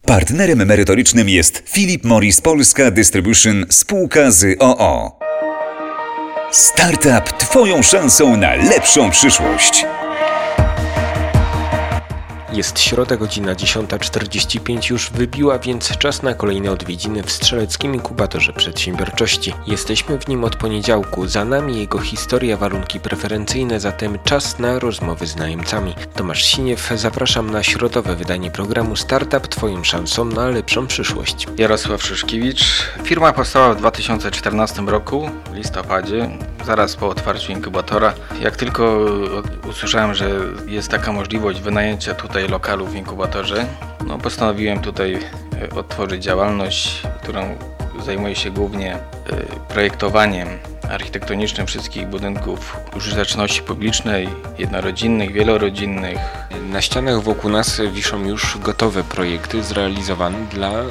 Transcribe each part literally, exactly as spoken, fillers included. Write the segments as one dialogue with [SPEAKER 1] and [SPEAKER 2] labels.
[SPEAKER 1] Partnerem merytorycznym jest Philip Morris Polska Distribution spółka z o o. Startup Twoją szansą na lepszą przyszłość.
[SPEAKER 2] Jest środa, godzina dziesiąta czterdzieści pięć już wybiła, więc czas na kolejne odwiedziny w Strzeleckim Inkubatorze Przedsiębiorczości. Jesteśmy w nim od poniedziałku, za nami jego historia, warunki preferencyjne, zatem czas na rozmowy z najemcami. Tomasz Siniew, zapraszam na środowe wydanie programu Startup Twoją szansą na lepszą przyszłość.
[SPEAKER 3] Jarosław Szyszkiewicz. Firma powstała w dwa tysiące czternastym roku, w listopadzie, zaraz po otwarciu inkubatora. Jak tylko usłyszałem, że jest taka możliwość wynajęcia tutaj lokalu w inkubatorze, no postanowiłem tutaj otworzyć działalność, którą zajmuje się głównie projektowaniem architektonicznym wszystkich budynków użyteczności publicznej, jednorodzinnych, wielorodzinnych.
[SPEAKER 2] Na ścianach wokół nas wiszą już gotowe projekty zrealizowane dla e,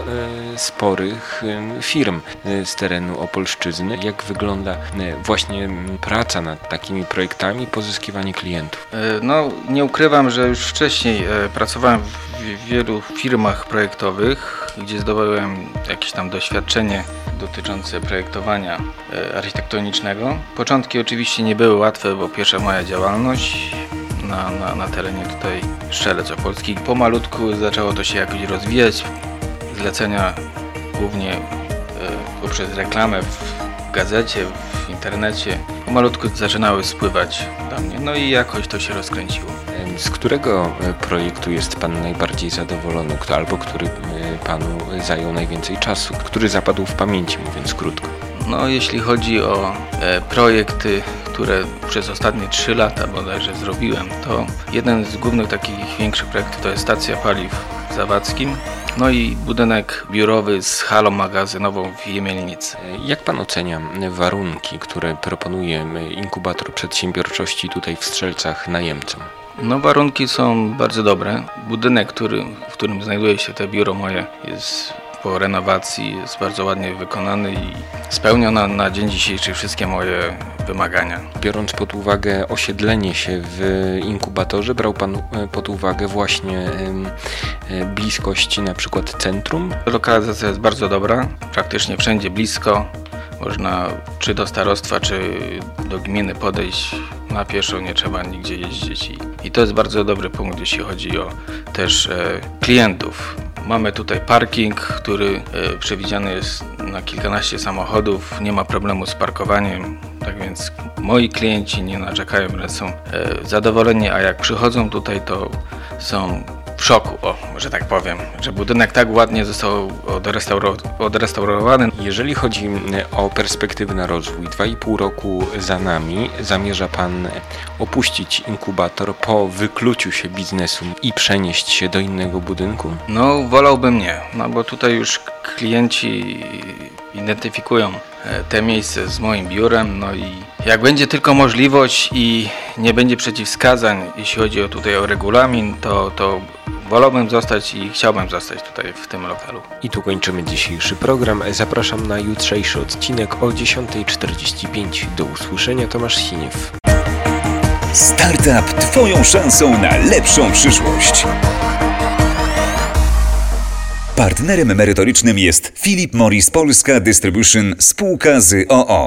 [SPEAKER 2] sporych e, firm e, z terenu Opolszczyzny. Jak wygląda e, właśnie praca nad takimi projektami, pozyskiwanie klientów?
[SPEAKER 3] E, no, nie ukrywam, że już wcześniej e, pracowałem w wielu firmach projektowych, gdzie zdobyłem jakieś tam doświadczenie dotyczące projektowania e, architektonicznego. Początki oczywiście nie były łatwe, bo pierwsza moja działalność na, na, na terenie tutaj Strzelec Opolski. Pomalutku zaczęło to się jakoś rozwijać. Zlecenia głównie e, poprzez reklamę w gazecie, w internecie. Pomalutku zaczynały spływać do mnie, no i jakoś to się rozkręciło.
[SPEAKER 2] Z którego projektu jest Pan najbardziej zadowolony, albo który Panu zajął najwięcej czasu, który zapadł w pamięci, mówiąc krótko?
[SPEAKER 3] No, jeśli chodzi o e, projekty, które przez ostatnie trzy lata bodajże zrobiłem, to jeden z głównych takich większych projektów to jest stacja paliw w Zawadzkim, no i budynek biurowy z halą magazynową w Jemielnicy.
[SPEAKER 2] Jak Pan ocenia warunki, które proponuje inkubator przedsiębiorczości tutaj w Strzelcach najemcom?
[SPEAKER 3] No, warunki są bardzo dobre. Budynek, który, w którym znajduje się to biuro moje, jest po renowacji, jest bardzo ładnie wykonany i spełnia na, na dzień dzisiejszy wszystkie moje wymagania.
[SPEAKER 2] Biorąc pod uwagę osiedlenie się w inkubatorze, brał Pan pod uwagę właśnie bliskość na przykład centrum?
[SPEAKER 3] Lokalizacja jest bardzo dobra, praktycznie wszędzie blisko. Można czy do starostwa, czy do gminy podejść na pieszo, nie trzeba nigdzie jeździć. I, i to jest bardzo dobry punkt, jeśli chodzi o też e, klientów. Mamy tutaj parking, który e, przewidziany jest na kilkanaście samochodów, nie ma problemu z parkowaniem, tak więc moi klienci nie narzekają, ale są e, zadowoleni, a jak przychodzą tutaj, to są w szoku, o, że tak powiem, że budynek tak ładnie został odrestauro- odrestaurowany.
[SPEAKER 2] Jeżeli chodzi o perspektywy na rozwój, dwa i pół roku za nami, zamierza Pan opuścić inkubator po wykluciu się biznesu i przenieść się do innego budynku?
[SPEAKER 3] No, wolałbym nie, no bo tutaj już klienci identyfikują te miejsce z moim biurem, no i jak będzie tylko możliwość i nie będzie przeciwwskazań, jeśli chodzi o tutaj o regulamin, to, to wolałbym zostać i chciałbym zostać tutaj w tym lokalu.
[SPEAKER 2] I tu kończymy dzisiejszy program. Zapraszam na jutrzejszy odcinek o dziesiąta czterdzieści pięć. Do usłyszenia, Tomasz Siniew.
[SPEAKER 1] Startup Twoją szansą na lepszą przyszłość. Partnerem merytorycznym jest Philip Morris Polska Distribution spółka z o o.